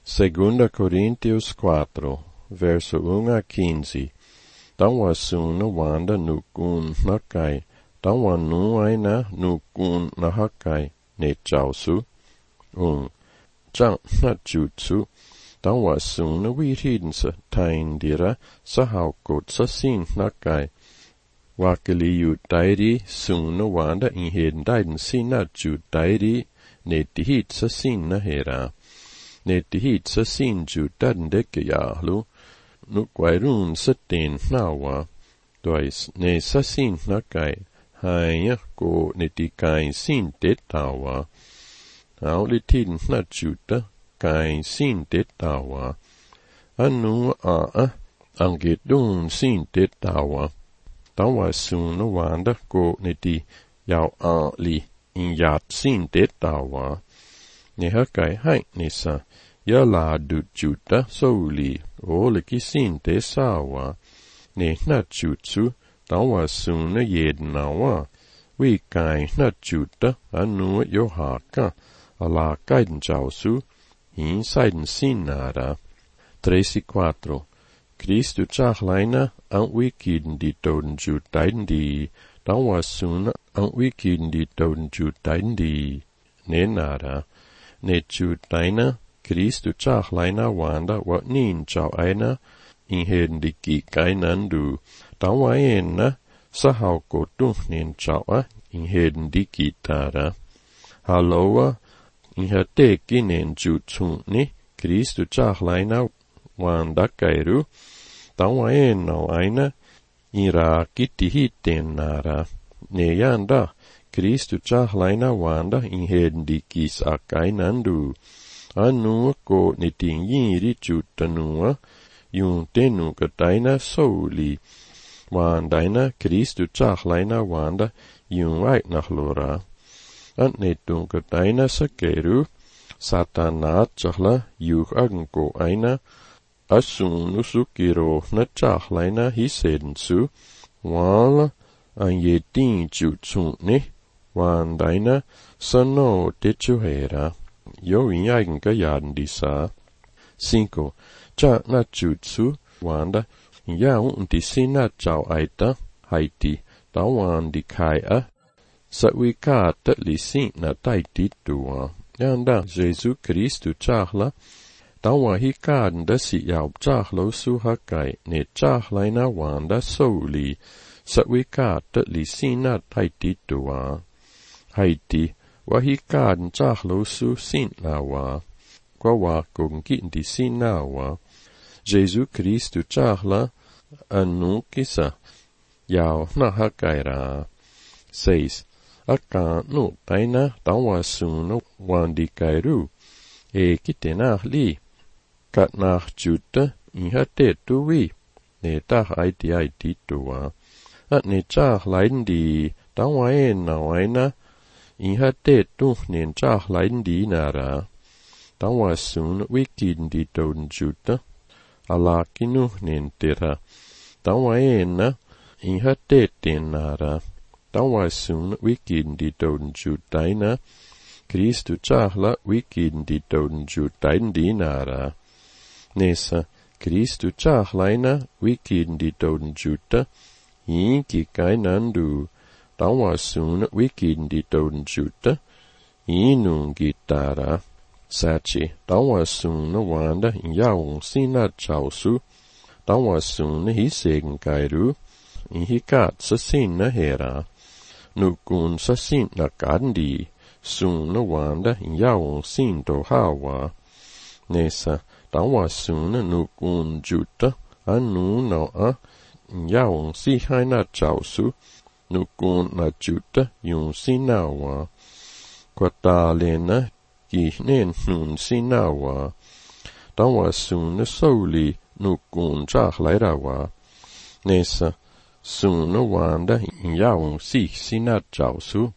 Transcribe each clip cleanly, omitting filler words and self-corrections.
Segunda Coríntios 4, verso 1 a 15. Tawa suna wanda nukun nakai, tawa nu aina nukun nahakai, ne chausu. Chang na jutsu, tawa suna wirinsa taindira sahaukot sa sin nakai. Wakili yu dairi suna wanda inheden daiden sina jut dairi, ne tihit sa sin nahera. Ne tihit sa sin jutan deke yahlu, nukwairun sa ten nawa, dois ne sa sin nakai, haya ko ne tikai sin tetawa, aulitin na juta, kai sin tetawa, anu angedun sin tetawa, tawa suna wanda ko ne ti yao li, in yat sin tetawa, ne hakai hai nisa, ya la du juta souli, ole ki sin te sawa, ne na jutsu, tawa suna yed nawa, we kai na juta, anu yo haka, ala kaiden jausu, in saiden sin nara. 34. Christu chachlaina, an we kiden di toden jutaiden di, tawa suna, an we kiden di toden jutaiden di, ne nara. Ne jutaina, Christu chachlaina wanda wat nin chau aina, in heden di ki kainandu, tawa ena, sahau kotu nin chaua, in heden di ki tara. Haloa, in hateki nin jutsuni, Christu chachlaina wanda kairu, tawa ena aina, in ra kiti hiten nara. Ne yanda, Christu chachlaina wanda in heden di kis akainandu. Anu ko niting yiri jutanua, yung tenu kataina souli. Wandaina Christu chachlaina wanda yung right nahlora. At netung kataina sakeru, satanat chachla yuh agko aina, asunu sukiro na chachlaina hisensu, wala an yeting jutsuni, wandaina sano techuhera. Yo in ka yaden disa. 5. Cha na jutsu, wanda, ya di sina chau aita, haiti, tawan di kaya, sa wikata li sin na taiti tua. Yanda, Jesu Christu chahla, tawa hikaden da si yau chahlo su hakai, ne chahlai na wanda souli, sa wikata li sina taiti tua. Haiti, wahikaden chahlo su sin lawa, kwa wakong di sin lawa. Jesu Christu chahla, anu kisa, yao na hakaira. 6. Aka nu taina tawa sunu wandi kairu, kitena li, kat na juta, ihate tuwi, ne tah aiti tuwa. At ne chahlain di, tawa na waina, ihate tu nen chahlain di nara. Tawa sun wikin di ton juta, ala kinu nen tera. Tawa na, ihate ten nara. Tawa sun wikin di ton jutaina, Christu chahla wikin di ton jutain di nara. Nesa, Christu chahlaina wikin di ton juta, ki kainandu. Tawa sun wikin di ton juta, inung gitara. Sachi, tawa sun wanda yaung sina chausu, tawa sun hisegen kairu, hikat sa sin na hera. Nukun sa sin na kandi, sun wanda yaung sin to hawa. Nesa, tawa sun nukun juta, anu na yaung si hai na chausu, nukun na juta yung sinawa. Kwata lena ki nen nun sinawa. Tawa sun souli nukun chachlai rawa. Nesa, sun wanda yaung si sinat chausu.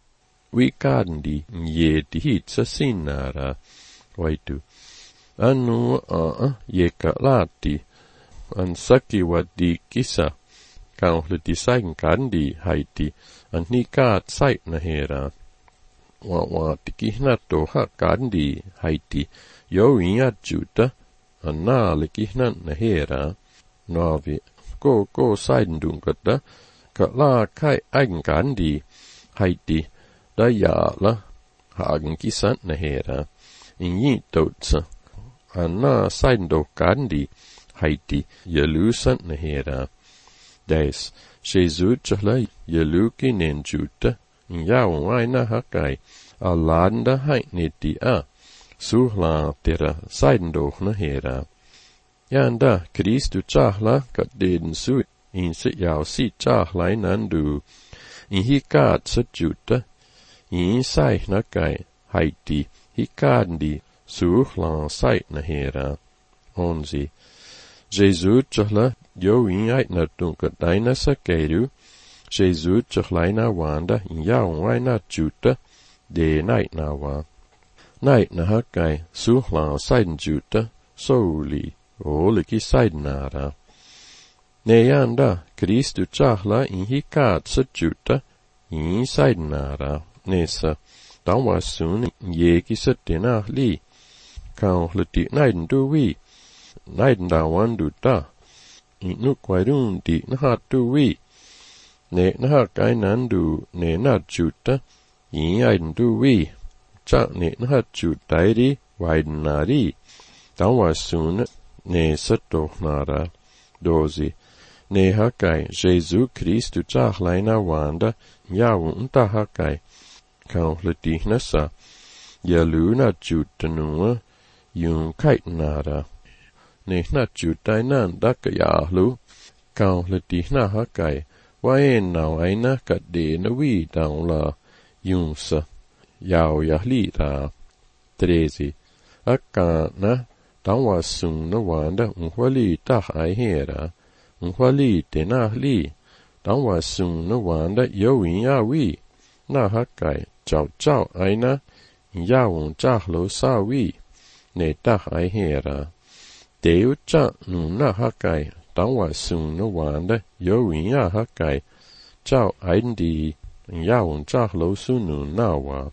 Wikandi ye hit sa sinara. Waitu. Anu yeka lati. An saki wadi kisa. Kau le design kandi haiti, an nikat sait na hera. wa tikihna toha kandi haiti yo inga juta anna lekihna nahera novi go saidundungata ka la kai eigen kandi haiti da ya la hagen kisan nahera ingi totsa anna saindo kandi haiti yelusan nahera des Jesus chla yeluki nenjuta yaw aina hakai alanda hainiti a suhla tera saindo nahera yanda Kristu chahla kadden su in se yaw si chahlai nandu in hikat sajuta in sai nakai haiti hikandi suhla sai nahera onzi Jesus chahla yo in aina tunka daina sakeru Jesus chhlaina wanda in yaw aina juta de night na wa night na hakai suhla sai juta soli oliki sai nara neyanda Kristu chahla in hikat sajuta in sai nara nesa tawwa sun yeki satena li kaun leti naiden duwi naiden da wandu da inu kwairun di nahat duwi ne nahat kai nandu ne nat juta in aiden duwi cha ne nahat jutairi waiden nari tawwa sun ne sato nara dozi ne hakai Jesu Kristu chahlaina wanda yawun ta hakai kaun leti nasa yaluna jutanua yung kait nara ne na jutai nan daka yahlu kaun leti na hakai waen nao aina kadde na wi daun la yung sa yaw yahli ra 13 akka na tawwa sun na wanda unhwali ta hai hera unhwali te na li tawwa sun na wanda yowin ya wi na hakai chao aina yawun chahlo sa wi ne ta hai hera teu cha nu na hakai tawwa sun na wanda yowin ya hakai chao aindi yawun chahlo sunu na wa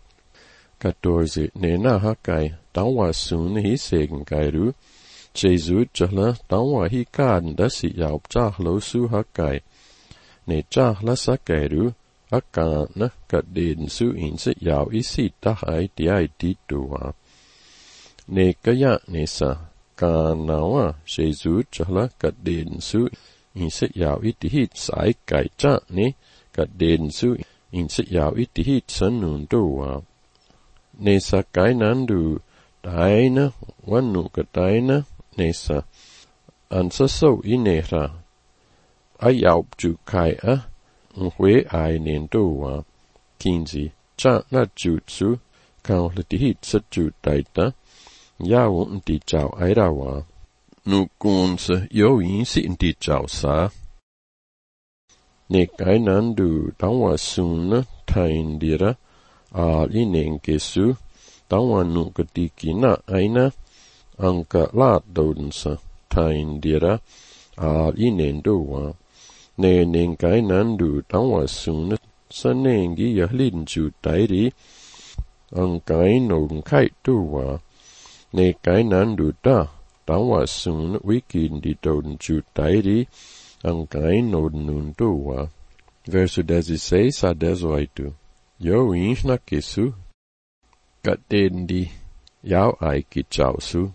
14 ne na hakai tawwa sun hi segen kairu Jesu chahla tawwa hi kan da si yaw chahlo su hakai ne chahla sa kairu akka na kadden su in se yaw isi ta hai ti ai ti tuwa ne kaya ne sa ka nawa Jesu chahla kadden su in se yaw iti hit sai kai cha ne kadden su in se yaw iti hit sanun tuwa ne sa kai nandu daina wanu ka daina ne sa an sa so inera ayaw ju kai a hwe ai nen tuwa 15 cha na jutsu kaun leti hit sa ju daita yaw ti chao ai rawa nu kun sa yo yin si ti chao sa ne kai nandu tawwa sun tain dira a inen kesu tawwa nu katiki na aina angka la donsa tain dira a inen dowa ne nen kai nandu tawwa sun sanengi yahlin ju tairi angkai non kai dowa ne kai nandu ta tawwa sun wikin di don ju tairi angkai non nun dowa verso 16 a 18 yo inhna kesu katendi yaw ai ki chao su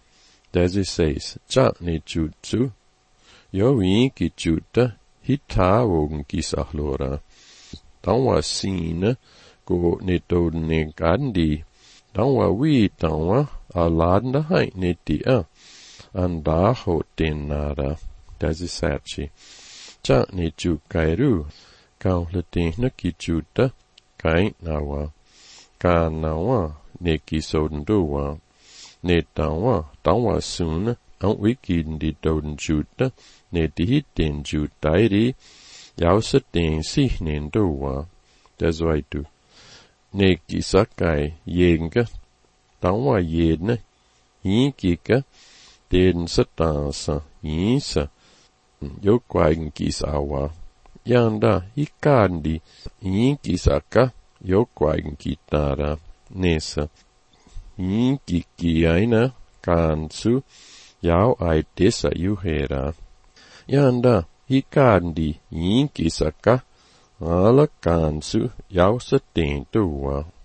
16 cha ne jutsu yo in ki juta hita wogen ki sahlora tawwa sina go ne to ne kandi tawwa wi tawwa alanda hai ne ti a anda ho tenara 17 cha ne ju kairu kaun le na ki juta kai nawa ka nawa ne ki sondowa ne tawwa sun an wikin di don juta ne di hiten jutairi yaw sa ten si nen dowa dazwaitu ne ki sakai yenga tawwa yena hikika ten sa tansa yisa yo kwain ki sawa yanda hikandi yin kisaka jokuaikin kitara nesa. Inkikiaina kansu jau ai desa juhera. Janda hikandi inkisaka ala kansu jau sa tentua.